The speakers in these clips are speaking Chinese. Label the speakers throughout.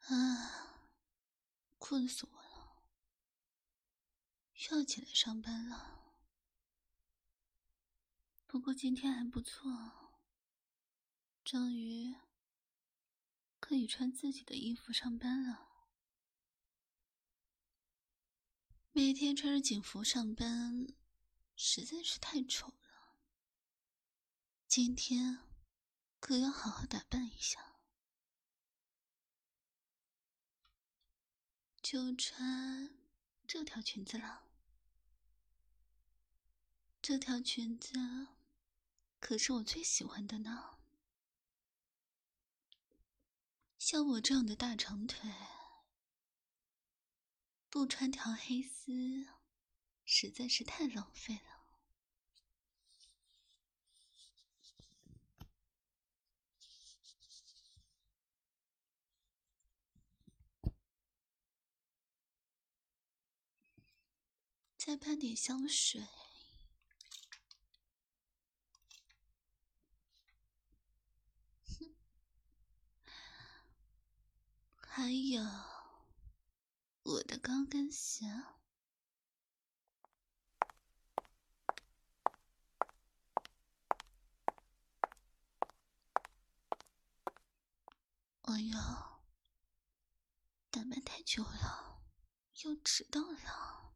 Speaker 1: 啊，困死我了，又要起来上班了。不过今天还不错，终于可以穿自己的衣服上班了。每天穿着警服上班实在是太丑了，今天可要好好打扮一下。就穿这条裙子了。这条裙子可是我最喜欢的呢。像我这样的大长腿，不穿条黑丝实在是太浪费了。再喷点香水。还有我的高跟鞋。哎呀，打扮太久了，又迟到了。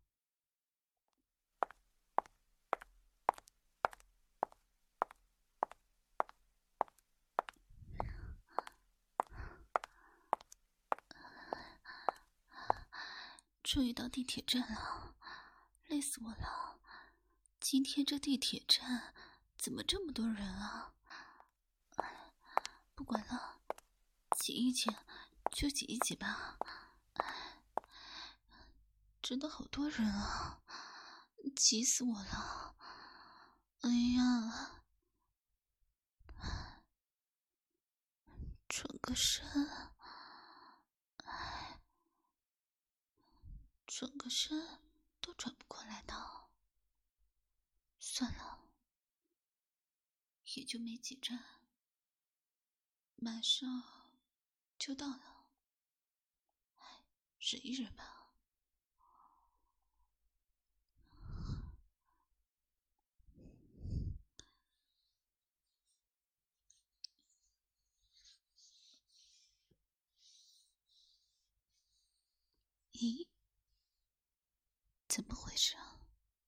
Speaker 1: 终于到地铁站了，累死我了。今天这地铁站怎么这么多人啊？不管了，挤一挤就挤一挤吧。真的好多人啊，挤死我了。哎呀，转个身，转个身都转不过来的。算了，也就没几站，马上就到了。忍一忍吧。咦，怎么回事啊？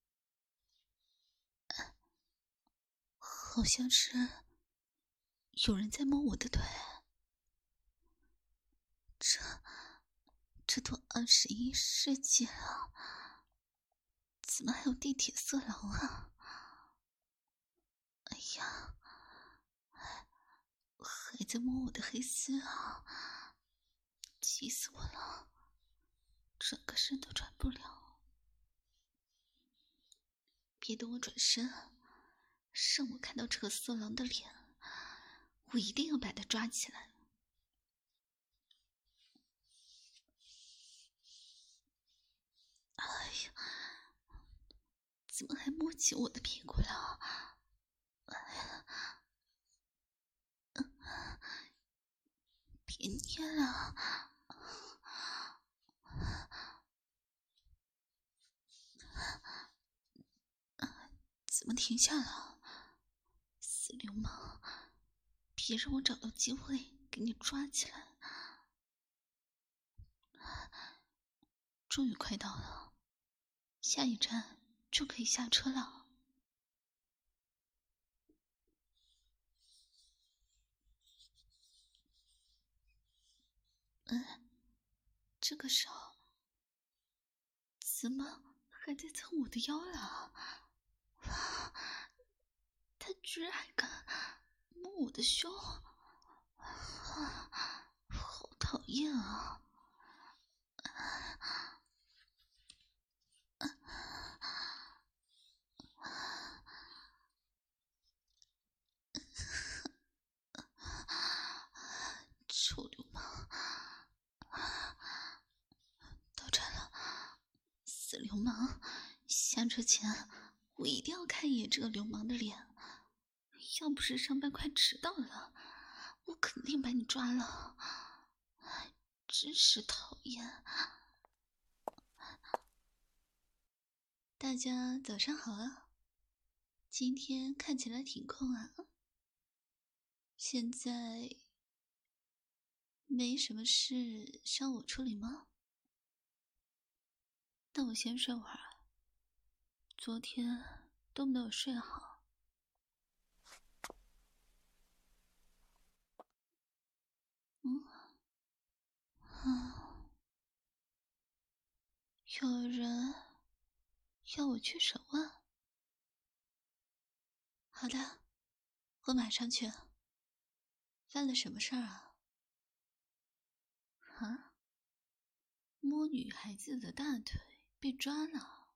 Speaker 1: 好像是有人在摸我的腿。这都21世纪了，怎么还有地铁色狼啊？哎呀，还在摸我的黑丝啊！气死我了，转个身都转不了。别等我转身，让我看到这个色狼的脸，我一定要把他抓起来。哎呀，怎么还摸起我的屁股了？别捏了！怎么停下了？死流氓！别让我找到机会给你抓起来！终于快到了，下一站就可以下车了。这个时候怎么还在蹭我的腰了？他居然还敢摸我的胸，好讨厌啊！臭流氓！到站了，死流氓！下车前我一定要看一眼这个流氓的脸，要不是上班快迟到了，我肯定把你抓了。 真是讨厌。大家早上好啊，今天看起来挺空啊。现在没什么事需要我处理吗？那我先睡会儿，昨天都没有睡好。有人要我去审问。好的，我马上去。犯了什么事儿啊？啊？摸女孩子的大腿被抓了，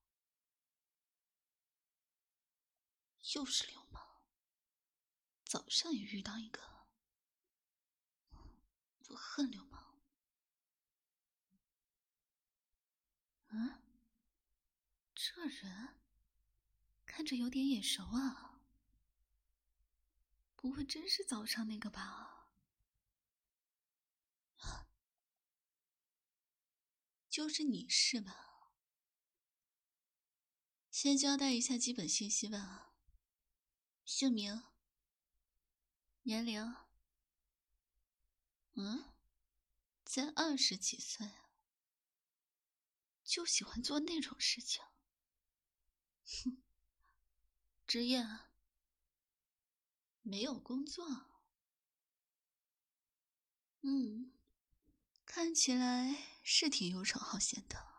Speaker 1: 又是流氓。早上也遇到一个，我恨流氓。嗯，这人看着有点眼熟啊，不会真是早上那个吧？就是你是吧？先交代一下基本信息吧。姓名、年龄，才20几岁，就喜欢做那种事情。哼，职业没有工作。看起来是挺游手好闲的。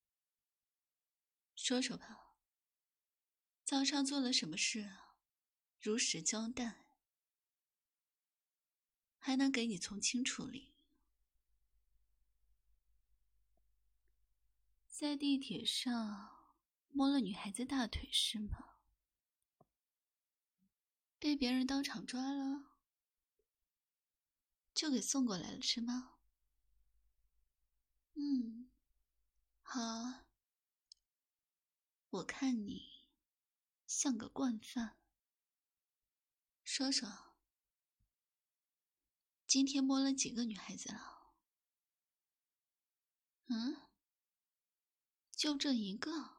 Speaker 1: 说说吧，早上做了什么事啊？如实交代，还能给你从轻处理。在地铁上摸了女孩子大腿是吗？被别人当场抓了，就给送过来了是吗？好，我看你像个惯犯。说说，今天摸了几个女孩子了？就这一个？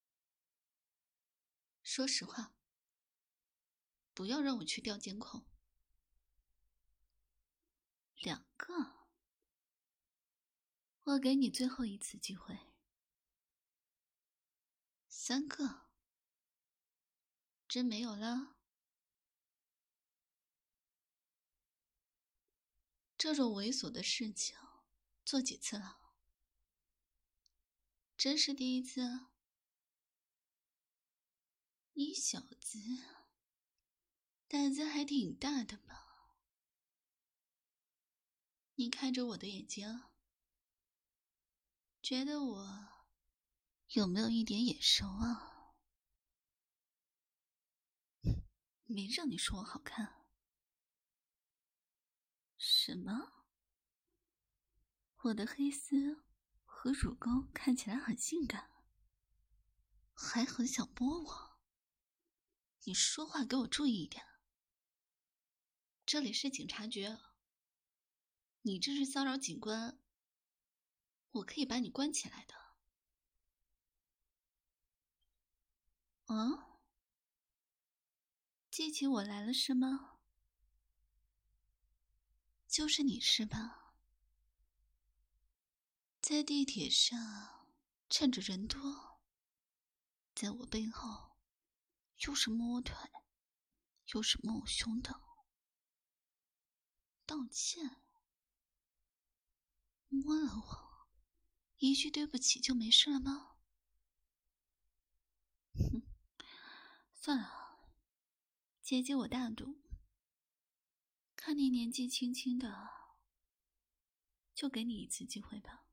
Speaker 1: 说实话，不要让我去调监控。2个？我给你最后一次机会。3个？真没有了？这种猥琐的事情做几次了？真是第一次？你小子胆子还挺大的嘛。你看着我的眼睛，觉得我有没有一点眼熟啊？没让你说我好看。什么？我的黑丝和乳沟看起来很性感，还很想摸我。你说话给我注意一点。这里是警察局，你这是骚扰警官，我可以把你关起来的。记起我来了是吗？就是你是吧？在地铁上趁着人多，在我背后又是摸腿又是摸我胸的。道歉？摸了我一句对不起就没事了吗？算了，姐姐我大度，看你年纪轻轻的，就给你一次机会吧。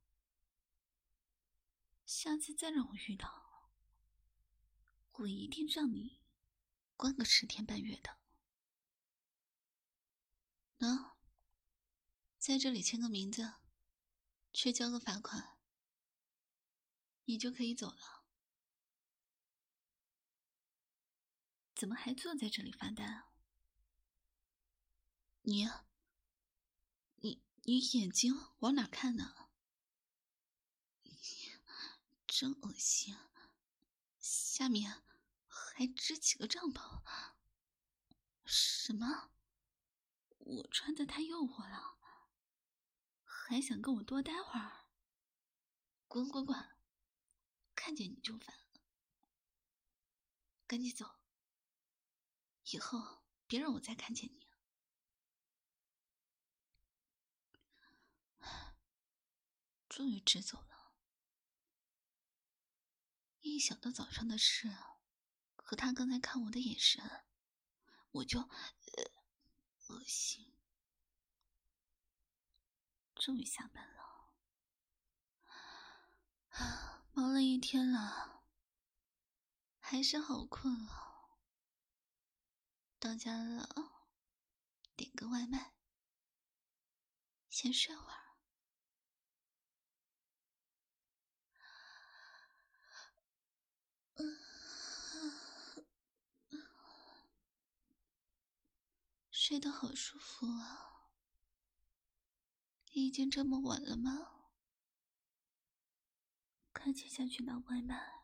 Speaker 1: 下次再让我遇到，我一定让你关个10天半月的。在这里签个名字，去交个罚款，你就可以走了。怎么还坐在这里发呆啊？你眼睛往哪看呢？ 真恶心，下面还支起个帐篷。什么？我穿的太诱惑了，还想跟我多待会儿？滚滚滚！看见你就烦，赶紧走，以后别让我再看见你。终于直走了。一想到早上的事和他刚才看我的眼神，我就恶心。终于下班了，忙了一天了，还是好困啊。到家了，点个外卖，先睡会儿。睡得好舒服啊。已经这么晚了吗？赶紧下去拿外卖。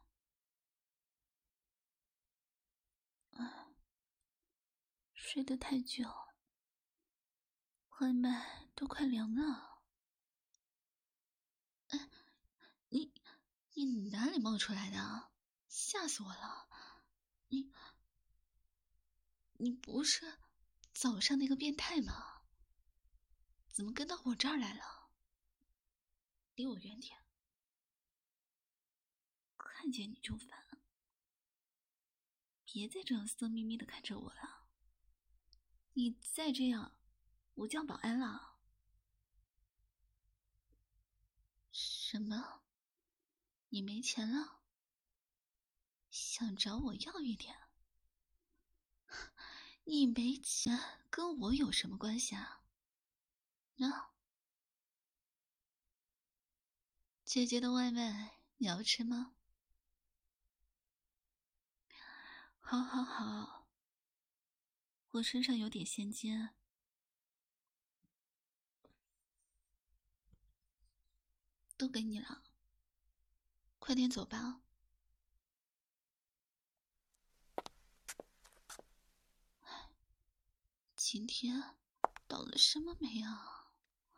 Speaker 1: 睡得太久，外卖都快凉了。你哪里冒出来的？吓死我了！你不是早上那个变态吗？怎么跟到我这儿来了？离我远点，看见你就烦。别再这样色眯眯的看着我了，你再这样，我叫保安了。什么？你没钱了？想找我要一点？你没钱跟我有什么关系啊？啊？姐姐的外卖你要吃吗？好好好，我身上有点现金，都给你了，快点走吧。今天倒了什么霉啊？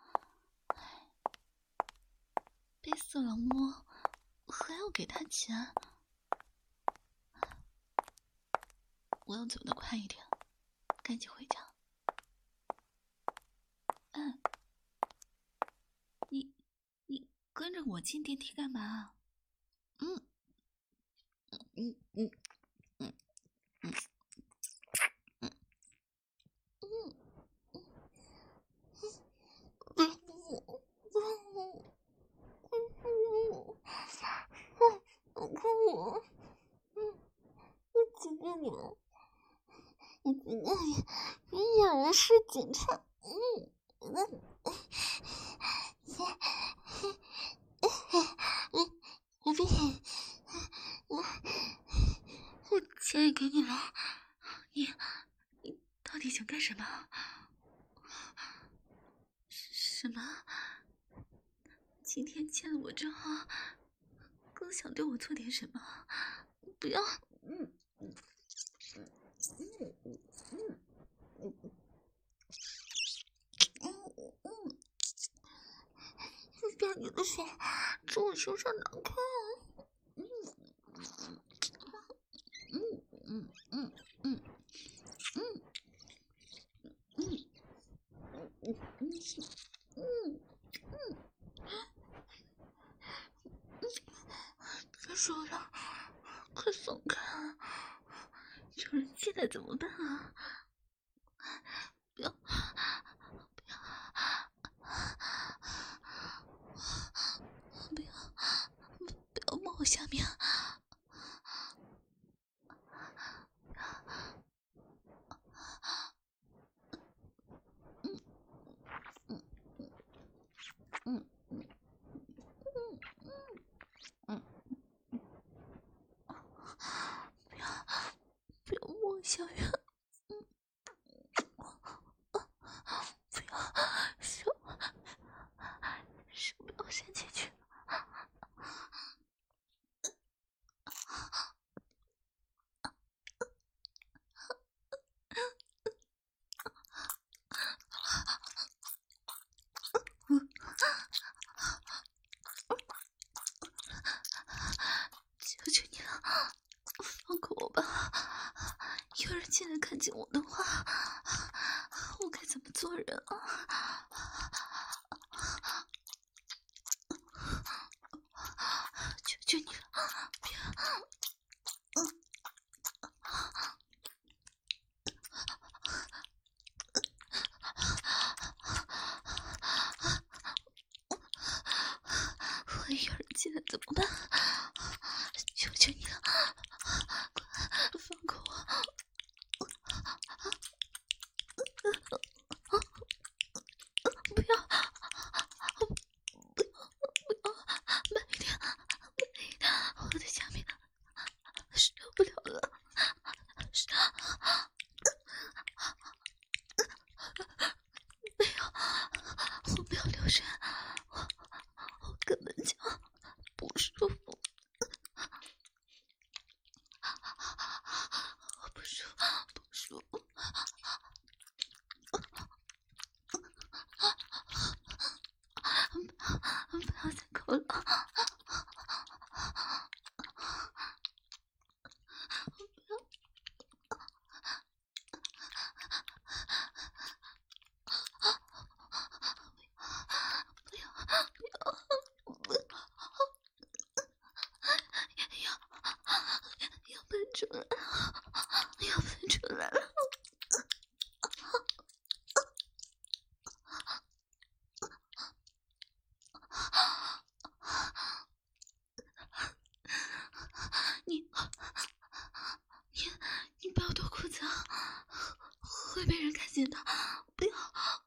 Speaker 1: 被色狼摸，还要给他钱。我要走得快一点，赶紧回家。你跟着我进电梯干嘛？嗯嗯嗯嗯嗯嗯嗯。你演的是警察，我钱也给你了，你到底想干什么？什么？今天见了我之后，更想对我做点什么？不要！把你的手从我胸上拿开！别手了，快松开！有人进来怎么办啊？不要！不要摸我下面！不要摸我下面！不要！手不要伸进去！ 来看见我的话，我该怎么做人啊？求求你了，别！万一有人进来怎么办？求求你了，快放过我！不要！慢一点，我的下面受不了了，没有，我没有流产，我根本就不舒服，我不舒服，不舒服。不要再抠了，要喷出来了，要喷出来了！你不要脱裤子啊，会被人看见的，不要！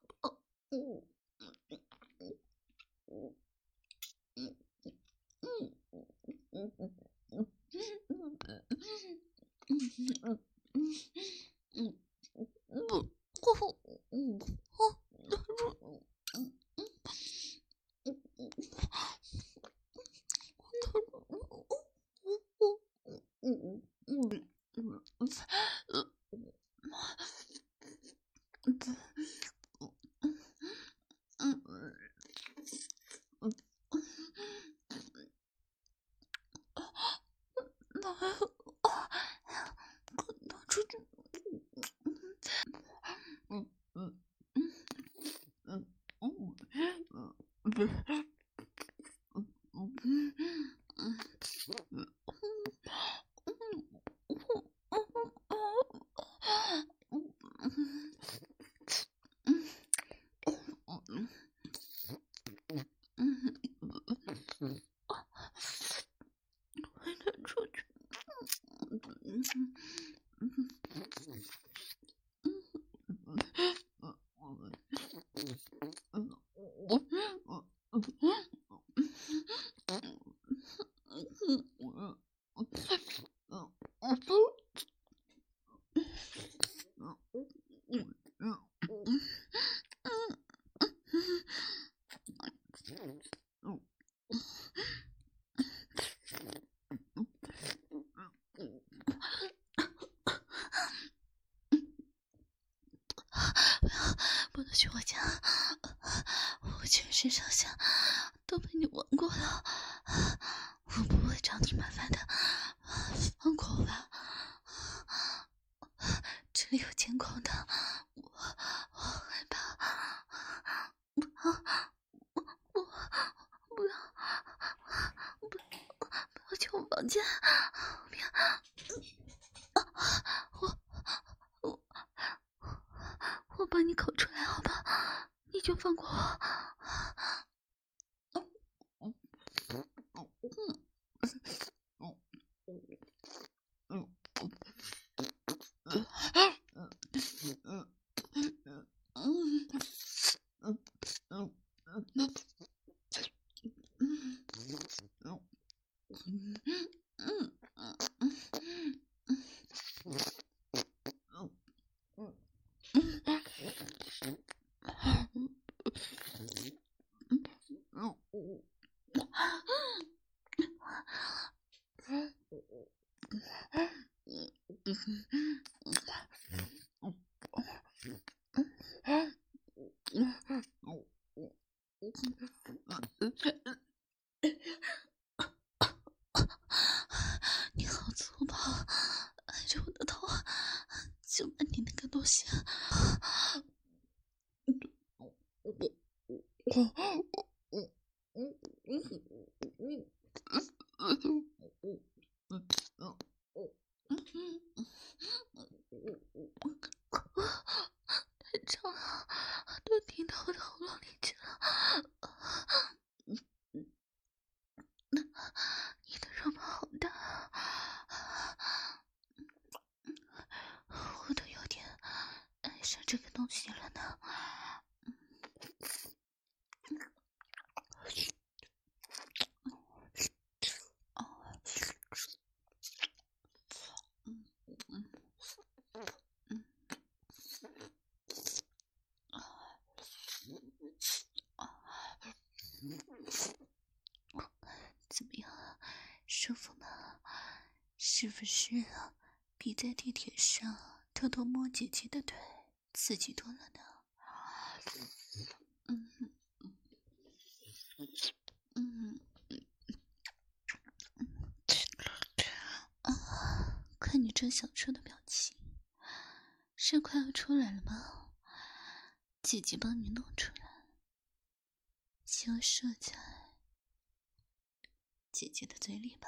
Speaker 1: 拿出去！不能去我家，我全身上下都被你玩过了，我不会找你麻烦的，放过我吧。这里有监控的，我害怕，不要去我房间，不要，我帮你口出来好吧，你就放过我。你好粗暴，挨着我的头，就东西。太长了，都顶到我的喉咙里去了。你的肉包好大，我都有点爱上这个东西了呢。怎么样，舒服吗？是不是比在地铁上偷偷摸姐姐的腿刺激多了呢？看你这享受的表情，是快要出来了吗？姐姐帮你弄出来，就射在姐姐的嘴里吧。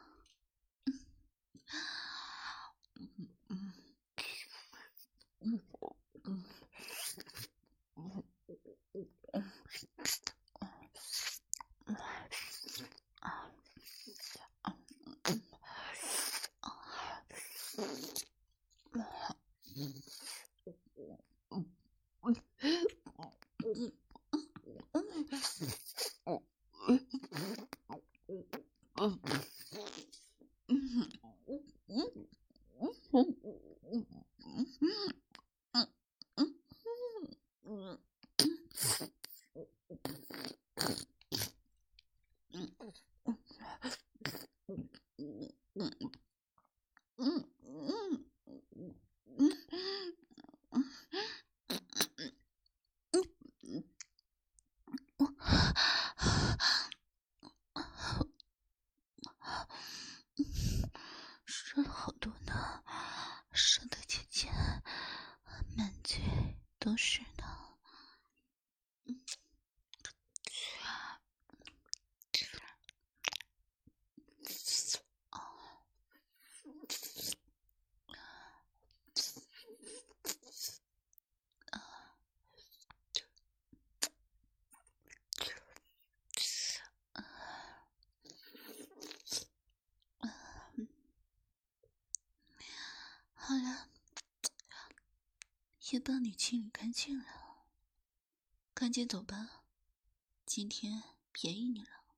Speaker 1: 射了好多呢，射的姐姐满嘴都是呢。好了，也帮你清理干净了，赶紧走吧，今天便宜你了。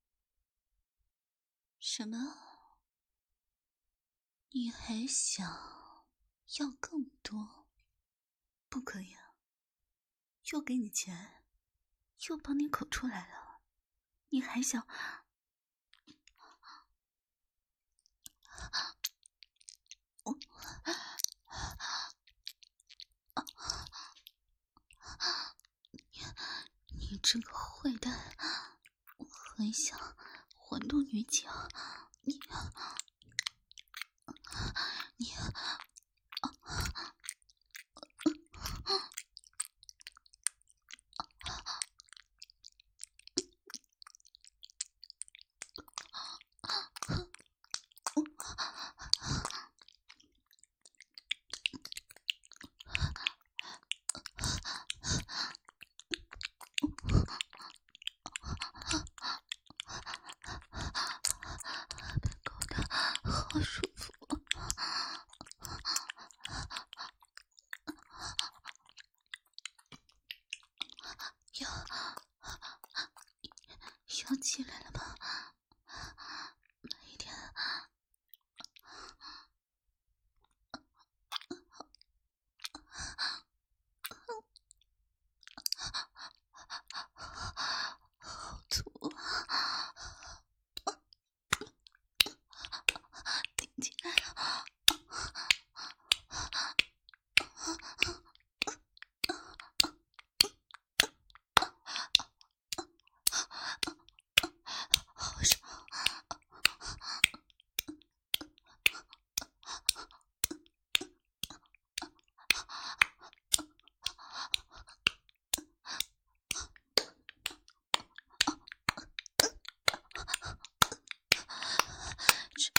Speaker 1: 什么？你还想要更多？不可以啊！又给你钱，又帮你口出来了，你还想？你这个坏蛋，我很想玩弄女警，你被搞得好舒服。要起来了吗？慢一点。好粗啊！顶进来了。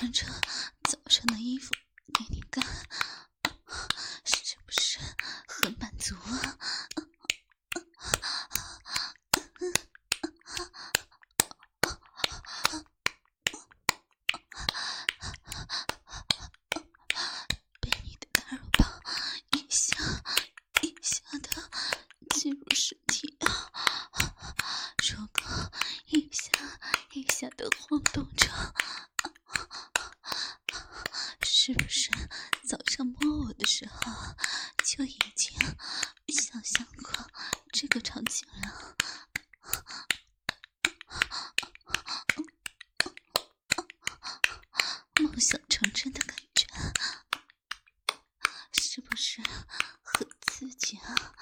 Speaker 1: 穿着早上的衣服给你干，是不是很满足啊？被你的大肉棒一下一下的进入身体，肉膏一下一下的晃动着，是不是早上摸我的时候就已经想象过这个场景了？梦想成真的感觉，是不是很刺激啊？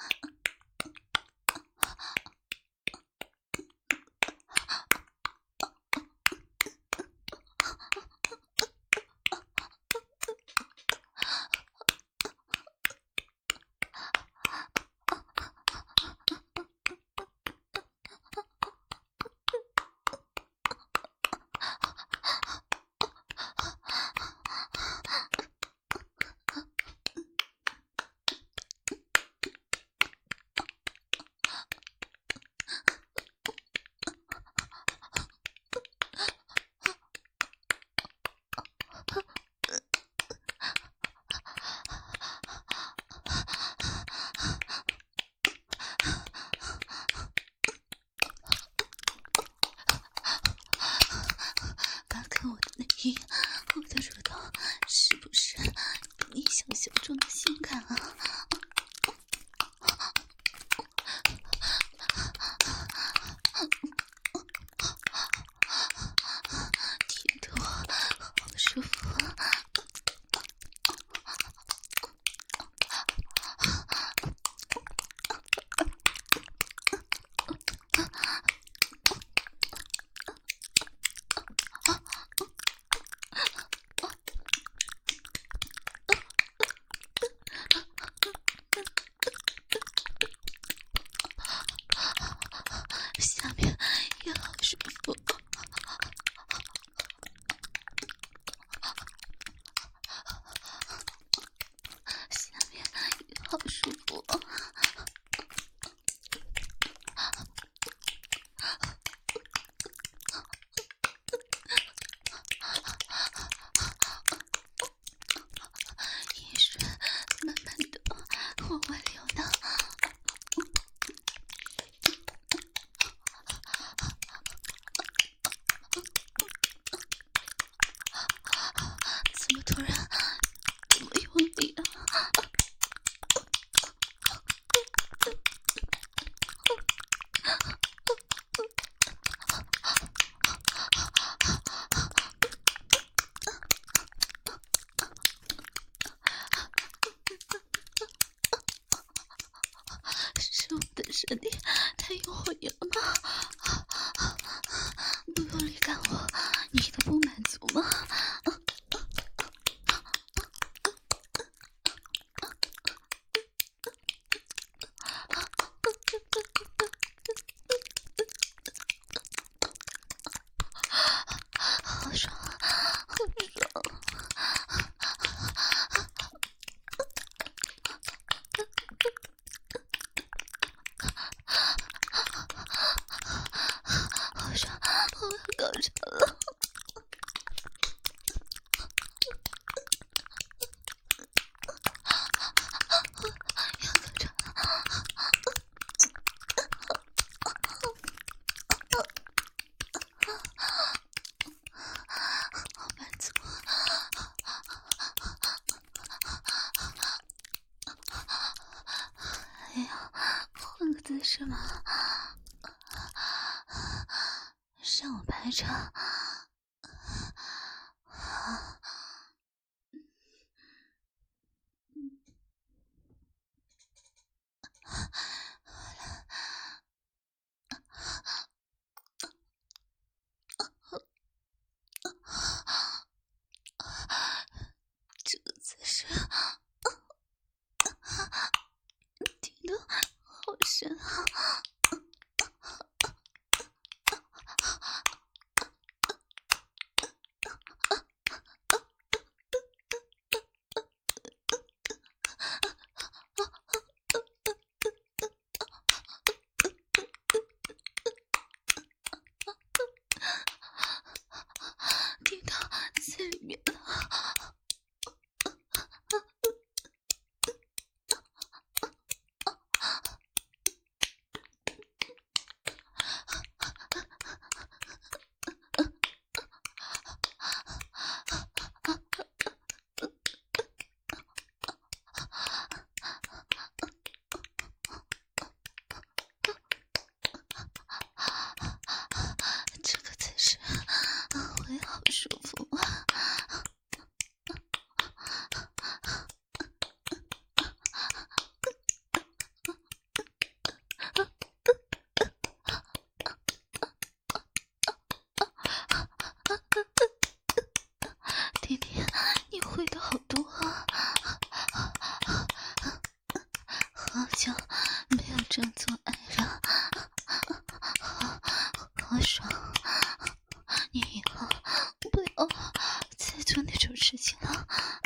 Speaker 1: 我的内衣，我的乳头，是不是你想象中的性感啊？舔得我好舒服啊！下面也好舒服，下面也好舒服。饮水慢慢的往外流淌。怎么突然这么用力啊？是我的身体太诱惑了吗？不用力干我，你的不满足吗？好爽啊，好爽！好爽，我要高潮了！好满足！哎呀，换个姿势嘛，让我排场。这个姿势听得好深啊！ 好久没有这样做爱了，好爽！你以后不要再做那种事情了。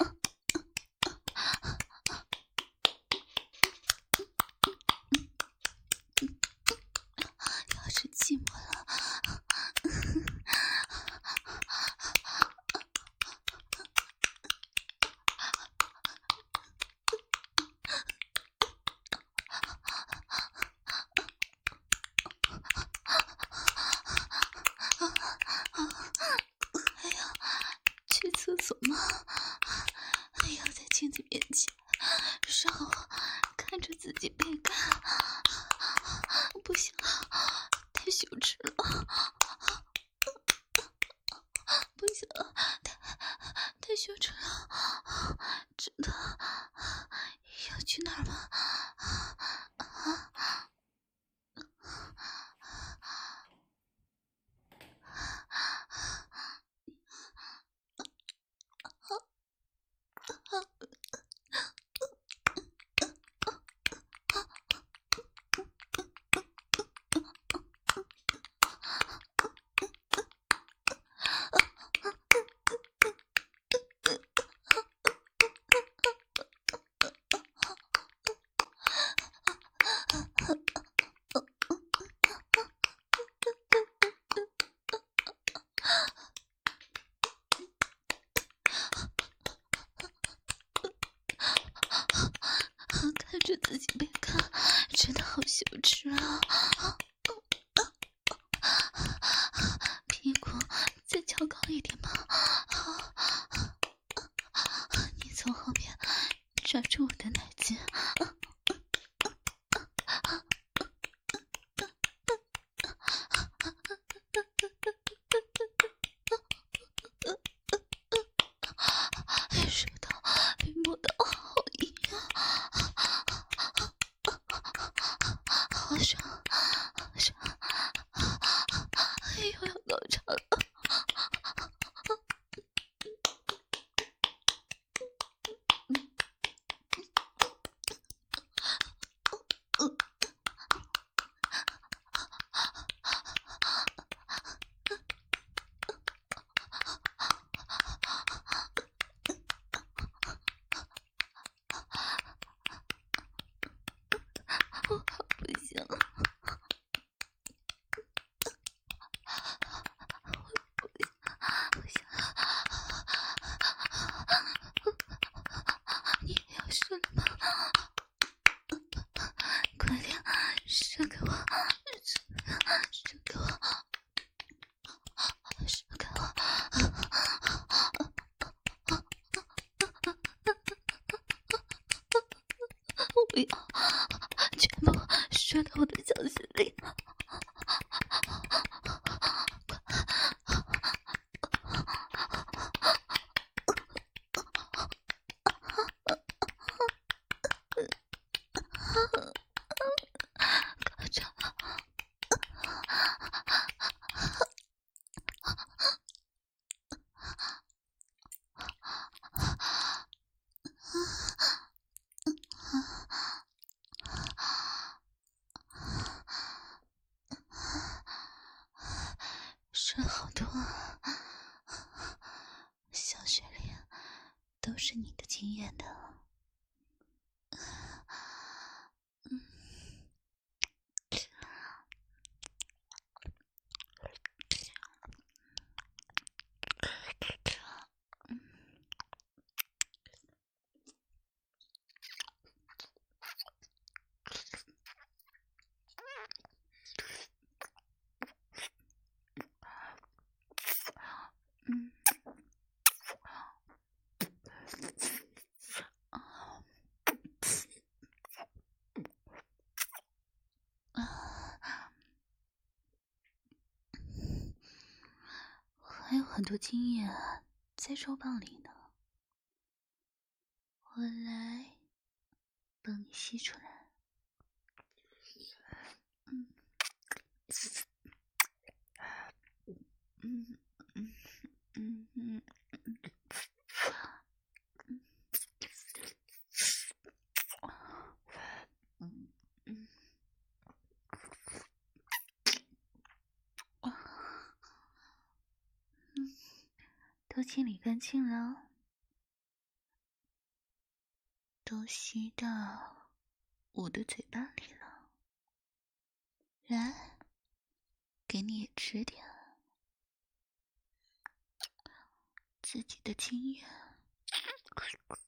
Speaker 1: 要是寂寞了，哎呀，去厕所吗？哎呀，在镜子面前让我看着自己被干，不行了，太羞耻了，不行了，太羞耻了，真的要去哪儿吗？看着自己被干，真的好羞耻啊！屁股再翘高一点嘛！你从后面抓住我的奶子，舌头被摸到好硬啊！好爽，好爽！哎呦，要高潮了！我好不行了，不行了！你也要射了吗？快点射给我，射给我，射给我！我不要，全部射到我的小穴里！高潮了！射了好多啊！小穴里都是你的经验的。还有很多经验在肉棒里呢，我来帮你吸出来。 都清理干净了，都吸到我的嘴巴里了。来，给你也吃点自己的经验。